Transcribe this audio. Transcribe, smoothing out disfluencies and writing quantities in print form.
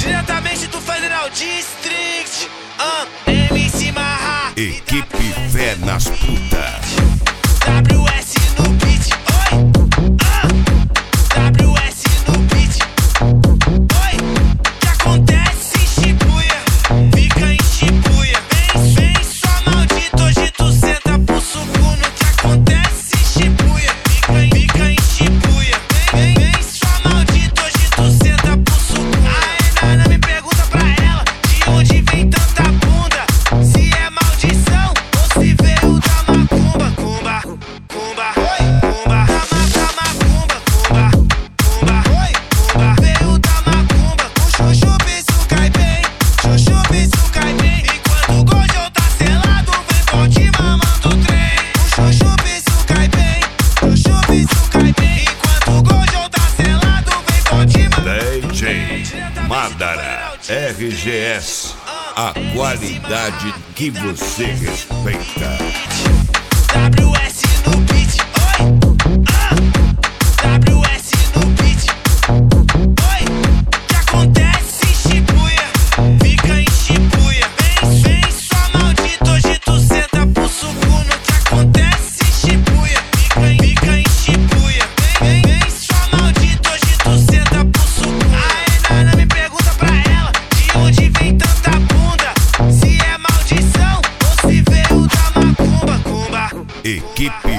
Diretamente do Federal District, MC Marra. Equipe Fé nas Putas. WS no beat, oi. WS no beat, oi. Que acontece em Shibuya, fica em Shibuya. Vem só maldito, hoje tu senta pro sucuno. Que acontece em Shibuya, fica em Shibuya. Vem só maldito, hoje tu senta pro sucuno. A Nana me pergunta pra ela, de onde vem tanta bunda? Se é maldição ou se veio da macumba. Cumba, cumba, cumba, macumba, cumba, cumba, cumba. Veio da macumba, o chuchu bicho cai bem, chuchu bicho cai bem. Enquanto o Gojo tá selado, vem forte mamando o trem. O chuchu bicho cai bem, chuchu bicho cai bem. Enquanto o Gojo tá selado, vem forte mamando o trem. DJ Madara RGS, a qualidade que você respeita. WS no beat, oi. WS no beat, oi. Que acontece em Shibuya, fica em Shibuya. Vem só maldito, hoje tu senta pro sucuno. Que acontece em Shibuya, fica em Shibuya. Vem só maldito, hoje tu senta pro sucuno. A Nana me pergunta pra ela, de onde vem tanta bunda? Se é maldição ou se veio da macumba. Cumba, Equipe